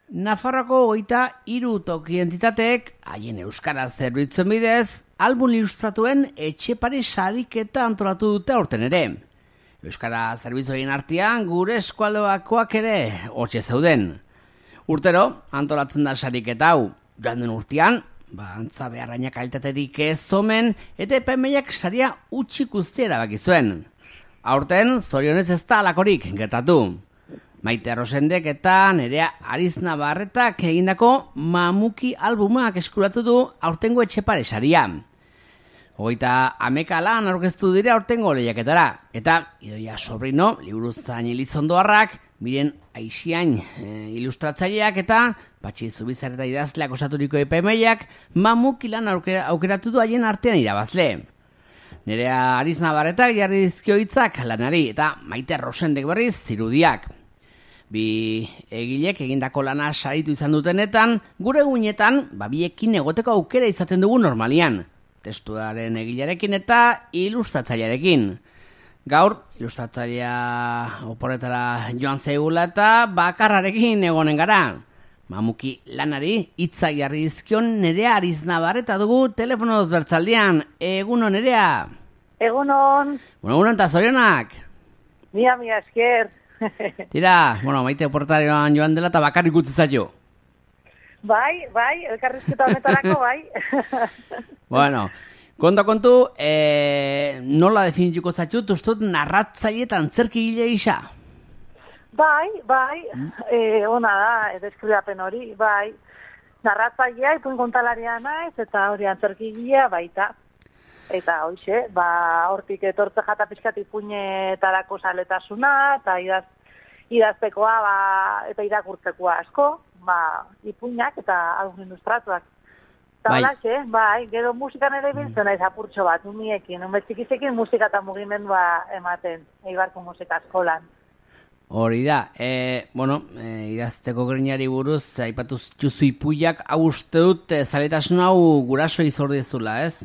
Nafarroako 23 toki entitateek, haien euskara zerbitzuen bidez, album ilustratuen Etxepare sariketa antolatu dute aurten ere. Euskara zerbitzuen artean gure eskualdekoak ere hortxe zeuden. Urtero, antolatzen da sariketa hau, joan den urtean, antza beharrainak kalitaterik ez omen, eta epaimailak saria utxik uztea erabaki zuen. Aurten, zorionez ez da alakorik gertatu. Maite Rosendek eta Nerea Ariznabarretak egindako Mamuki albumak eskuratu du aurtengo Etxepare saria. 30 lan aurkeztu dira aurtengo lehiaketara, eta Idoia Sobrino, liburuzain Elizondoarrak, Miren Aixiain ilustratzaileak eta Patxi Zubizar eta idazleak osaturiko epaimaiak Mamuki lan aukeratu du haien artean irabazle. Nerea Ariznabarretak jarri dizkio hitzak lanari eta Maite Rosendek berriz zirudiak. Bi egilek egindako lana saritu izan dutenetan, gure guinetan, biekin egoteko aukera izaten dugu normalian. Testuaren egilearekin eta ilustratzailearekin. Gaur, ilustratzailea oporretara joan zaigula eta bakarrarekin egonen gara. Mamuki lanari hitzak jarri dizkion Nerea Ariznabarreta dugu telefonoz bertzaldian. Egunon, Nerea? Egunon. Egunon eta zorionak? Mia esker. Tira, Maite oporretarioan joan dela eta bakarrik utzi zaio. Bai, elkarrizketa honetarako, bai. Kontu, nola definituko zaitut, ustut narratzaile eta antzerkigile gisa? Bai, ona da, deskribapen hori, bai. Narratzailea, ipuin kontalaria naiz, eta hori antzerkigilea baita. Eta hoxe, hortik etortze jata pixkat ipuinetarako zaletasuna, eta idaztekoa eta irakurtzekoa asko, ipuinak eta album ilustratuak. Eta holaxe, gero musikan ere biltzen naiz apurtxo bat, umiekin, txikizekin musika eta mugimendua ematen, Eibarko musika eskolan. Hori da, idazteko grinari buruz, aipatu juzu ipuiak, hau uste dut, zaletasun hau guraso izordezula, ez?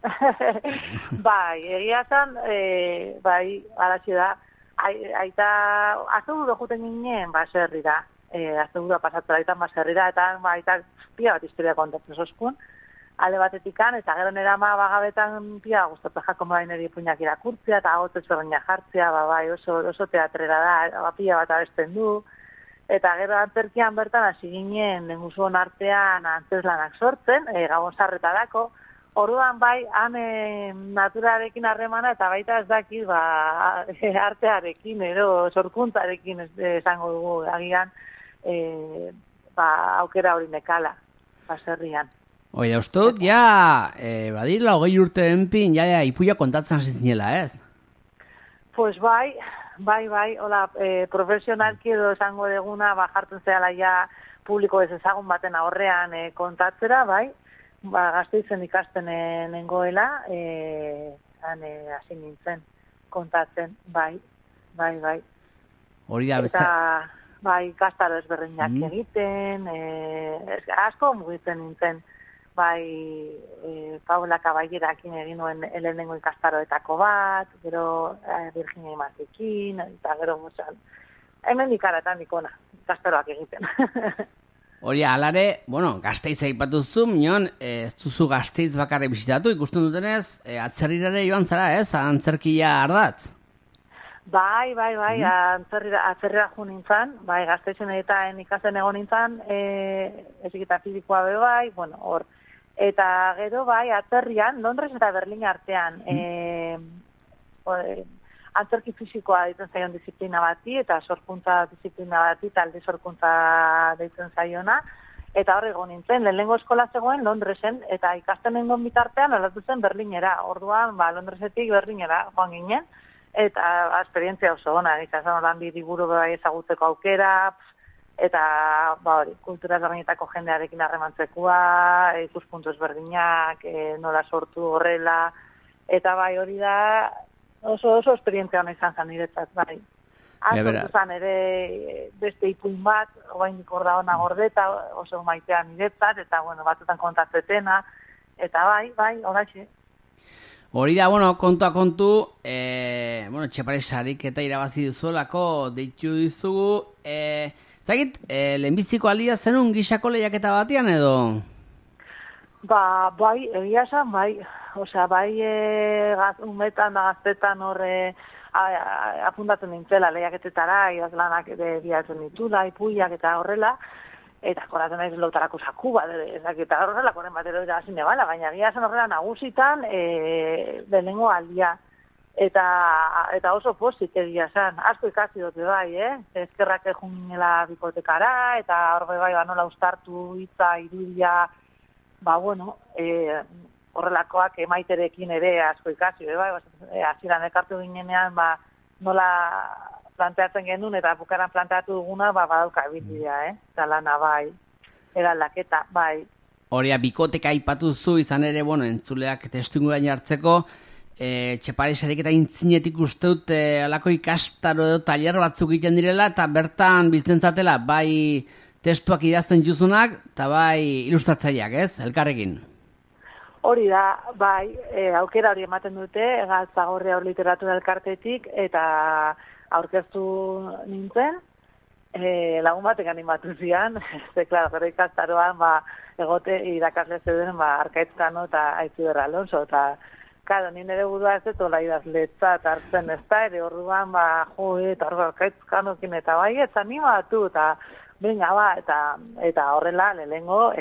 Egia zan, alatxe da, aita, azte gudo juten ginen, baserrira, azte gudoa pasatzera aitan baserrira, eta aita pia bat historia kontatzen zoskun, alde batetikan, eta gero nera bagabetan pia gustatzen jako neri puinak irakurtzea, eta agotez berreina jartzea, oso teatrera da, pia bat abesten du, eta gero antzerkian bertan hasi ginen, nenguzuon artean antzeslanak sortzen, gabon sarretarako. Orduan han naturarekin harremana eta baita ez dakit artearekin edo sorkuntzarekin esango dugu agian aukera hori nekala baserrian. Oida, ustut, badila 20 urte enpin, ipuia kontatzen hasi zinela, ez? Pues bai, hola, profesionalki edo esango deguna jartzen zehala publiko ez ezagun baten aurrean kontatzera, bai. Gazteizen ikasten nengoela, hasi nintzen kontatzen, bai. Hori da, Eta, ikastaro ezberdinak egiten, asko mugitzen nintzen, Paula Caballerakin egin nuen lehenengo ikastaroetako bat, gero Virginia Imatekin, eta gero hemen ikaratan ikona, ikastaroak egiten. Hori, alare, Gasteiz aipatuzu, minon, ez duzu Gasteiz bakarri bisitatu, ikusten dutenez, atzerrirare joan zara, ez? Antzerkia ardatz? Bai, atzerrira jo nintzen, Gasteizen eta ikasten egon nintzen, eziketa fizikoa bai, hor. Eta gero, atzerrian, Londres eta Berlin artean, antzerki fisikoa ditzen zaion disiplina bati, eta sorkuntza disiplina bati, talde sorkuntza deitzen zaiona, eta hor egon nintzen, lehenengo eskola zegoen Londresen, eta ikasten nengon bitartean aldatu zen Berlinera, orduan, Londresetik Berlinera joan ginen, eta esperientzia oso ona, ikasen horan liburu ezagutzeko aukera, eta kultura ezberdinetako jendearekin harremantzekoa, ikuspuntu ezberdinak, nola sortu horrela, eta hori da, oso esperientzia hona izan zen niretzat, bai. Azortu zen ere beste ipuin bat, oaindik orda hona gordeta, oso maitean niretzat, eta batutan kontatzetena, eta bai, horaxe. Hori da, kontua kontu, Etxepare sariketa irabazi duzuelako, deitu dizugu, Zagit, lehenbiziko aldia zenun gixako lehiaketa batean edo? Bai, egia esan, bai. Osea, bai umetan da gaztetan horre apuntatzen nintzela lehiaketetara, idazlanak bilatzen ditula, ipuiak eta horrela, eta koratzen naiz lotarako saku bat, eta horrela koren batero irabazi nebala, baina egia esan horrela nagusitan lehenengo aldia. Eta oso pozik egia esan, asko ikasi dute bai, eskerrak egunela bikotekara, eta horbe bai nola ustartu hitza, irudia, horrelakoak emaiterekin ere asko ikasi, bai, hasieran ekartu ginenean, nola planteatzen genuen, eta bukaran planteatu duguna, badauka ebitzidea, eta lana bai, eraldaketa, bai. Horia, bikoteka aipatu zu, izan ere, entzuleak testu inguruan hartzeko, Txeparesarik eta intzinetik uste dut alako ikastaro edo tailer batzuk egiten direla eta bertan biltzen zatela bai testuak idazten juzunak eta bai ilustratzaileak, ez? Elkarrekin. Hori da, bai, aukera hori ematen dute, Galtzagorria hor literatura elkartetik eta aurkeztu nintzen, lagun batek animatu zian, klaro, gero ikastaroan egote irakasle zeuden Arkaitzkano eta Aitziber Alonso eta claro, ni nire burua ez dut ola idazletzat hartzen ez da, ere orduan, eta Arkaitzkanokin eta bai, ez animatu, eta venga, eta horrela, lehenengo,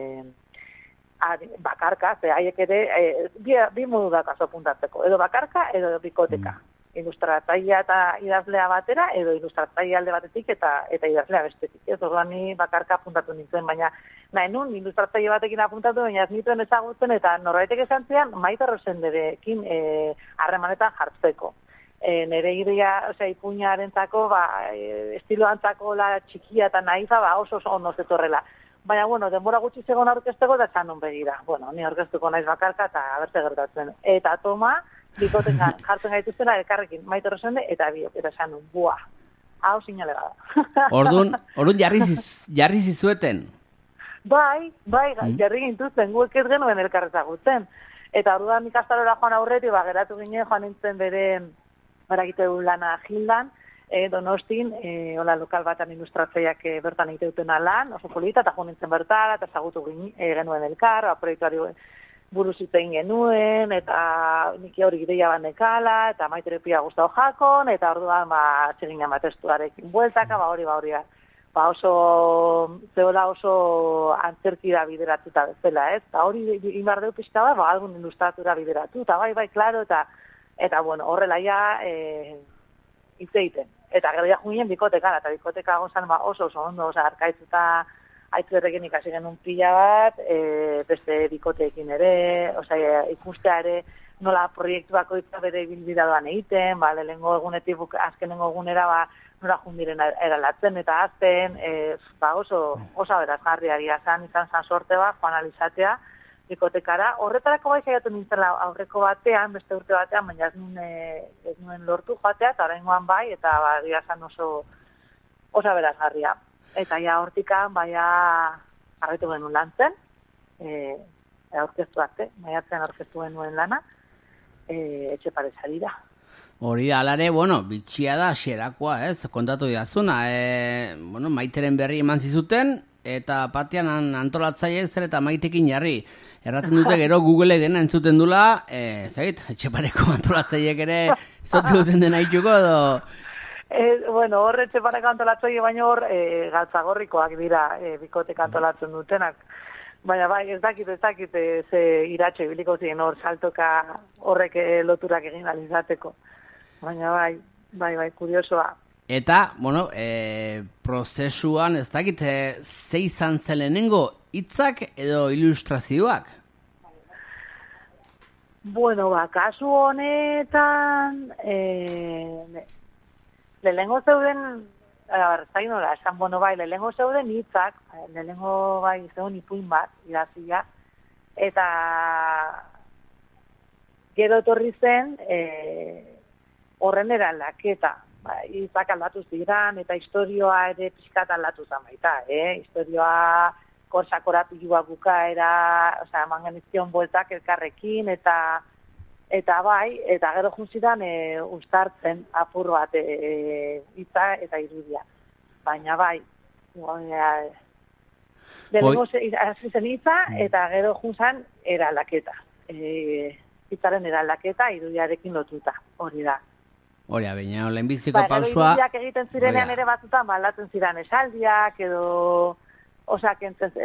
bakarka, ze haiek ere, bi modu da kaso puntatzeko, edo bakarka, edo bikoteka. Ilustratzailea eta idazlea batera, edo ilustratzailea alde batetik eta idazlea bestetik. Ez orduan ni bakarka apuntatu nintzen, baina nahi nun ilustratzaile batekin apuntatu, baina ez nituen ezagutzen eta norbaitek esan zian Maite Rosenderekin harremanetan jartzeko. Nere ideia, ipuinarentzako, estiloantzako txikia eta naiza, oso ondo zetorrela. Baina, denbora gutxi zegoen aurkezteko da txanun begira. Ni aurkeztuko naiz bakarka eta abertze gertatzen. Eta toma, bikoten jartzen gaituztela elkarrekin, Maite Rosende eta biok, eta esan bua, hau sinale bada. Orduan jarri zizueten? Bai, jarri gintuzten, guek ez genuen elkarrezagutzen. Eta orduan ikastarora joan aurretik, geratu ginen, joan nintzen bere egite du lana Gildan, Donostin, lokal batan ilustratzaileak bertan egite dutena lan, oso polita, eta joan nintzen bertara, eta ezagutu genuen elkar, proiektuari buruz egin genuen, eta niki hori ideia bandekala, eta Maitere pia gustau jakon, eta orduan txeginen testuarekin bueltaka, hori oso antzerkira bideratuta bezala, ez? Eta hori inbardeu pixka algun ilustratura bideratu, eta bai, klaro, eta horrela ja hitz egiten. Eta gero ja jungien bikotekara, eta bikoteka gozan oso ondo, Arkaitz eta Aitziberrekin ikasi genuen pila bat, beste bikoteekin ere, ikustea ere nola proiektuako itza bere bilbida doan egiten, lehenengo egunetik azkenengo egunera nola jundiren eralatzen eta azten, oso berazgarria izan sorte bat, joan alizatea bikotekara. Horretarako bai saiatu nintzela aurreko batean, beste urte batean, baina ez nuen lortu joatea, eta oraingoan bai, eta izan oso berazgarria. Eta ja hortikan, jarraitu genuen lan zen, aurkeztu arte, maiatzen aurkeztu genuen lana, Etxeparesarira. Hori da, alare, bitxia da, xerakoa, ez, kontatu didazuna. Maiteren berri eman zizuten, eta batean antolatzaile zer eta Maitekin jarri. Erraten dute gero Google dena entzuten dula, Etxepareko antolatzaileek ere zote duten dena ituko edo... Hor Etxepareko antolatzaile baino hor Galtzagorrikoak dira bikotek antolatzen dutenak. Baina ez dakit ze iratxo ibiliko ziren hor saltoka horrek loturak egin alizateko. Baina bai, kuriosoa. Eta, prozesuan ez dakit ze izan zen lehenengo hitzak edo ilustrazioak? Kasu honetan lehenengo zeuden, lehenengo zeuden hitzak, lehenengo zeuden ipuin bat, idazia, eta gero etorri zen horren eraldaketa. Hitzak aldatu ziren, eta historioa ere pixkat aldatu zen baita, historioa korsakorapilua bukaera, eman genizkion bueltak elkarrekin, eta gero junzidan uztartzen apur bat hitza eta irudia. Baina Lehenengo hasi zen hitza, eta gero junzan eraldaketa. Hitzaren eraldaketa irudiarekin lotuta, hori da. Hori, baina lehenbiziko pausua... Irudiak egiten zirenean ere batzutan, aldatzen ziren esaldiak, edo... Osa,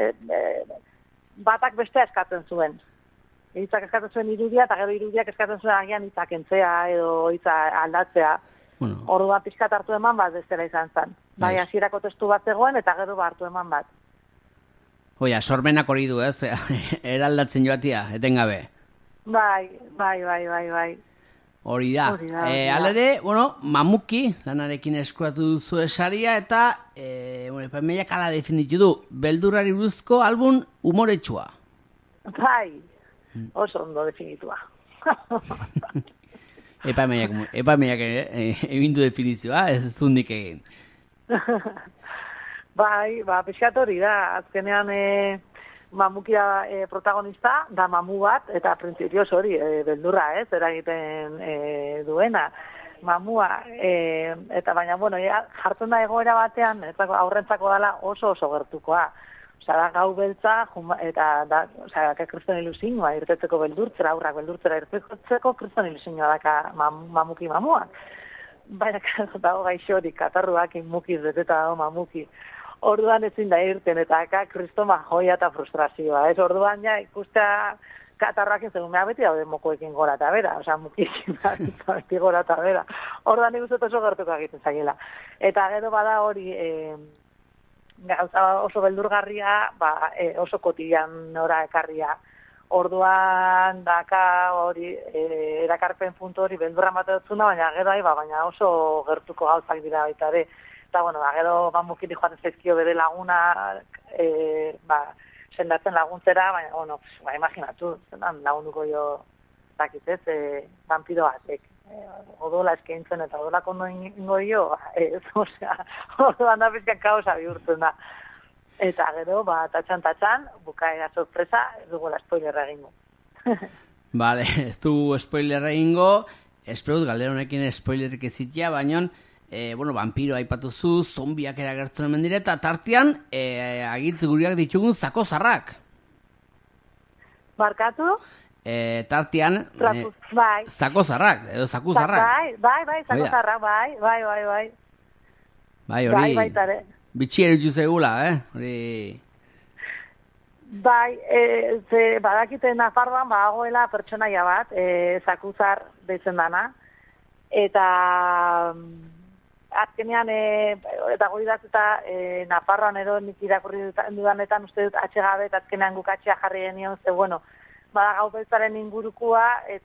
batak bestea eskatzen zuen. Hitzak eskatzen zuen irudia, eta gero irudiak eskatzen zuen agian hitzak entzea, edo hitza aldatzea. Orduan pixkat hartu eman bat bestela izan zen. Bai, hasierako testu bat zegoen, eta gero hartu eman bat. Oia, sormenak hori du, ez? Eraldatzen joatia, etengabe. Bai. Hori da. Alere, Mamuki, lanarekin eskuratu duzu esaria, eta epaimailak ala definitu du, beldurrari buruzko album humoretsua. Bai, oso ondo definitua. Epaimailak egin du definizioa, ez zundik egin. Bai, pixkat hori da, azkenean Mamuki da protagonista, da mamu bat, eta printzipioz hori, beldurra ez, eragiten duena. Mamua, eta baina, jartzen da egoera batean, aurrentzako dela oso gertukoa. Osa, da gau beltza, eta da, kriston ilusinua irtetzeko beldurtzera, aurrak beldurtzera irtetzeko kriston ilusinua daka Mamuki mamuak. Baina, dago gaixorik, katarruak inmukiz beteta dago Mamuki. Orduan ezin da irten, eta kristoma joia eta frustrazioa. Orduan ja ikustea katarrak ez egun beti daude mokoekin gora eta bera. Osa, mukikin beti gora eta bera. Orduan ikustut oso gertuko egiten zaiela. Eta gero bada hori, gauza oso beldurgarria, oso kotidian ora ekarria. Orduan daka hori, erakarpen puntu hori beldurra mateotzuna, baina gero baina oso gertuko gauzak dira baita ere. Eta, gero Mamukiri joaten zaizkio bere laguna, sendatzen laguntzera, baina, imaginatu, lagunduko jo, dakitez, vampiro batek. Odola eskaintzen eta odolak ondo ingo jo, orduan da pizkan kaosa bihurtzen da. Eta gero, tatxan, bukaera sorpresa, ez dugu spoilerra egingo. Vale, ez du spoilerra egingo, esperut galderonekin spoilerik ezitia, baina, vampiro aipatuzu, zombiak eragertzen hemen dire, eta tartean, agitz guriak ditugun zako zarrak. Barkatu? Tartean, zako zarrak, edo zaku zarrak. Bai, zako zarrak, bai. Bai, hori, bitxi erutu zegula, hori... Bai, badakite Nafarroan bagoela pertsonaia bat, zakuzar deitzen dana, eta azkenean, eta goi dazeta Nafarroan edo nik irakurri dudanetan uste dut atxegabe, eta azkenean guk atxea jarri genion, bada gau beltzaren ingurukua,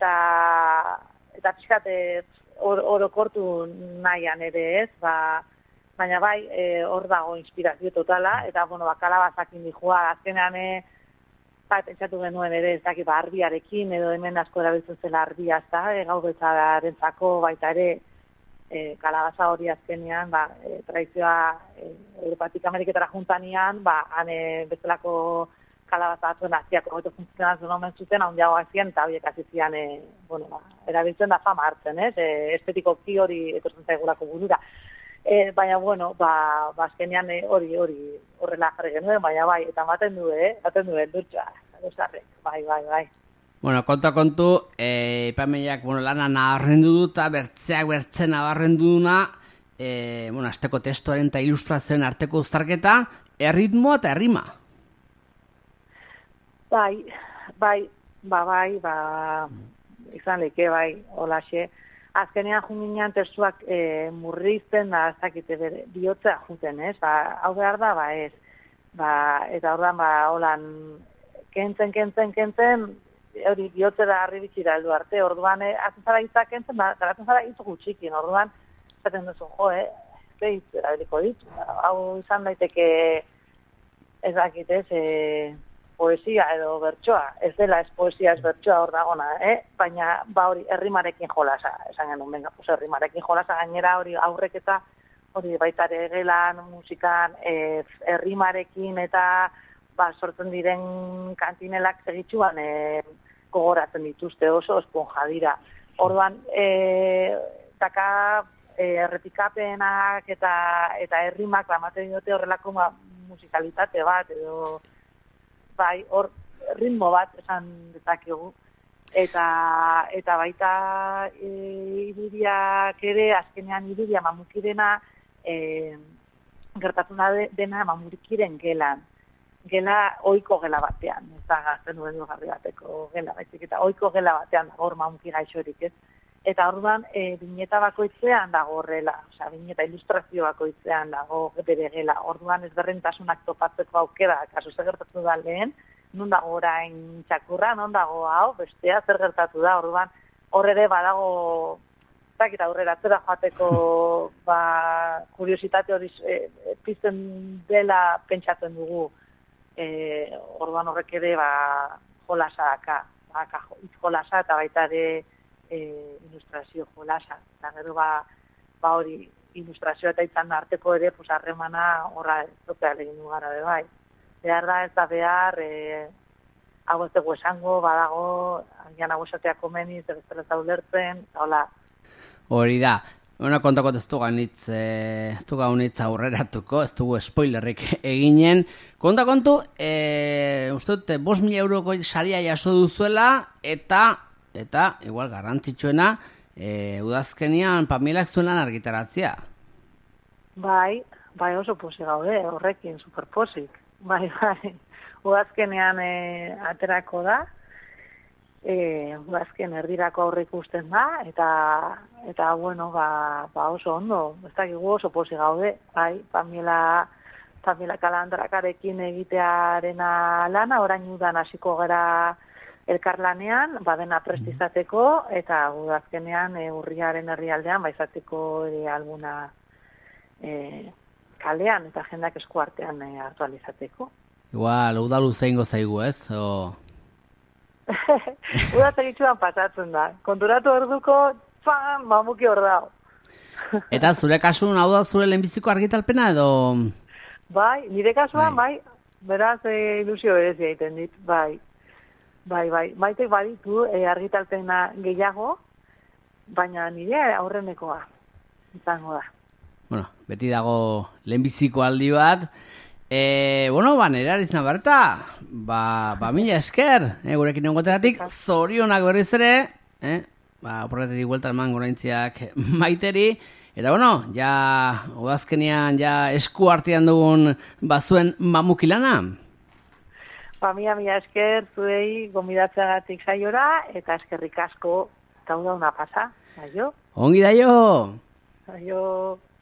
eta pixkat orokortu nahian ere ez, baina bai, hor dago inspirazio totala, eta, kalabazakin dihua, azkenean, pentsatu genuen ere, ez dakit, arbiarekin, edo hemen asko erabiltzen zela arbia, gau beltzarentzako, baita ere, kalabaza hori azkenean, tradizioa Europatik Ameriketara juntanean, han bezalako kalabaza batzuen aziako goto funtzionatzen omen zuten, handiago azien, eta horiek azizian, erabiltzen da fama hartzen, estetikoki hori etortzen zaigurako burura. Baina, azkenean hori horrela jarri genuen, baina bai, eta maten du, durtza, bai. Kontu, ipameiak lana nabarrendu du eta bertzeak bertzen nabarrendu duna, azteko testuaren eta ilustrazioen arteko uztarketa, erritmoa eta errima. Bai, izan leke, holaxe. Azkenean junginean testuak murrizten da, ez dakite bihotzea juten, ez? Hau behar da, ez. Eta ordan, holan, kentzen, hori bihotzera arribitxira heldu arte, orduan, atzara hitzak kentzen, garatzen zara hitz gutxikin, orduan, zaten duzu, hitz erabiliko ditu. Hau izan daiteke, ez dakit, poesia edo bertsoa, ez dela ez poesia ez bertsoa hor dagona, baina hori errimarekin jolasa, esan genuen, errimarekin jolasa gainera hori aurrek eta hori baitare gelan, musikan, errimarekin eta sortzen diren kantinelak segitxuan gogoratzen dituzte oso esponja dira. Orduan, errepikapenak eta errimak ematen diote horrelako musikalitate bat, edo bai, hor ritmo bat esan dezakegu. Eta baita irudiak ere, azkenean irudia mamukirena gertatuna dena mamukiren gelan. Gela, oiko gela batean, ez da gazten duen garri bateko gela, baizik, eta oiko gela batean dago hor mamuki gaixorik, ez? Eta orduan, bineta bakoitzean dago horrela, osea, bineta ilustrazio bakoitzean dago bere gela, orduan ezberdintasunak topatzeko aukera, kasu zer gertatu da lehen, non dago orain txakurra, non dago hau, bestea zer gertatu da, orduan, hor ere badago, zakit aurrera atzera joateko kuriositate hori pizten dela pentsatzen dugu, orduan horrek ere jolasa daka, jolasa eta baita ere ilustrazio jolasa, eta gero hori ilustrazioa eta itzan arteko ere harremana horra ezopean egin du gara bai. Behar da ez da behar, hau ez dugu esango, badago, agian hau esatea komeniz, ez dela ulertzen, eta hola. Hori da. Bueno, kontako ez du gaunitz aurreratuko, ez dugu spoilerrik eginen. Kontu, uste dut, 5.000 euroko saria jaso duzuela, eta igual garrantzitsuena, udazkenian Pamilak zuen lan argitaratzea. Bai oso posi gaude, horrekin, superposik. Bai, udazkenean aterako da, udazken erdirako aurre ikusten da, eta bueno, oso ondo, ez dakigu oso posi gaude, bai, Pamela Kalandrakarekin egitearena lana, orain udan hasiko gara elkarlanean, badena prestizateko, eta udazkenean urriaren herrialdean, baizateko ere alguna kalean, eta jendak eskuartean aktualizateko. Igual, udalu zeingo zaigu, ez? Udategitxuan pasatzen da. Konturatu orduko, mamuki hor dago. Eta zure kasuan, hau da zure lehenbiziko argitalpena edo? Bai, nire kasuan, bai. Beraz, ilusio berezia egiten dit, bai. Maitek baditu argitalpena gehiago, baina nire aurrenekoa izango da. Bueno, beti dago lehenbiziko aldi bat. Nera izan berta, mila esker, gurekin egotegatik, zorionak berriz ere, oporretetik bueltan eman goraintziak Maiteri, eta ja, udazkenean, ja esku artean dugun bazuen mamukilana. Mila esker, zuei gonbidatzeagatik saiora, eta eskerrik asko, eta una pasa, aio. Ongi daio! Aio.